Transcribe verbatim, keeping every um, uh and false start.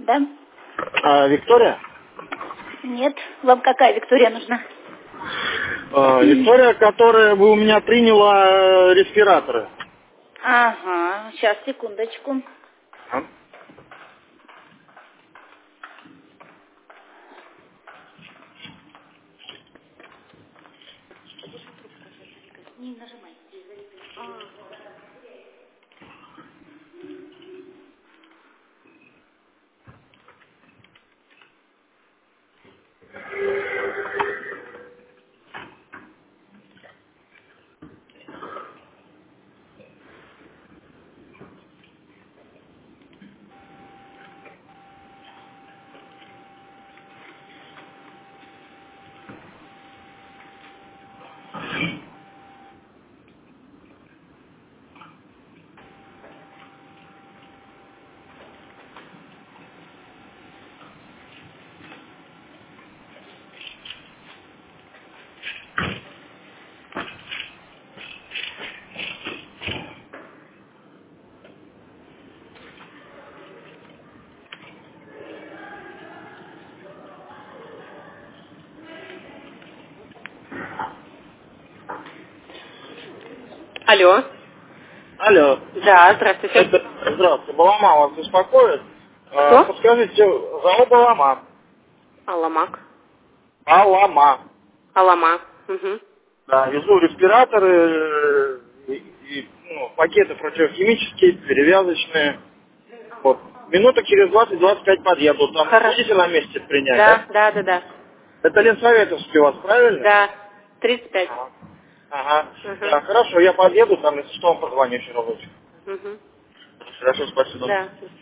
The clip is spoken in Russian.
Да? А, Виктория? Нет. Вам какая Виктория нужна? А, Виктория, которая бы у меня приняла э, респираторы. Ага. Сейчас, секундочку. А? Не нажимай. Алло. Алло. Да, здравствуйте. Это, здравствуйте, Балама вас беспокоит? А, Кто? подскажите, зовут Балама. Аламак. Балама. Алама. Угу. Да, везу респираторы э, и, и, ну, пакеты противохимические, перевязочные. Вот. Минуток через двадцать-двадцать пять подъеду. Там Хорошо. будете на месте принять, да? Да, да, да, да. Это Ленсоветовский у вас, правильно? Да. тридцать пять. Ага. Ага. Угу. Да, хорошо, я подъеду, там, если что, вам позвоню еще разочек. Угу. Хорошо, спасибо. Да.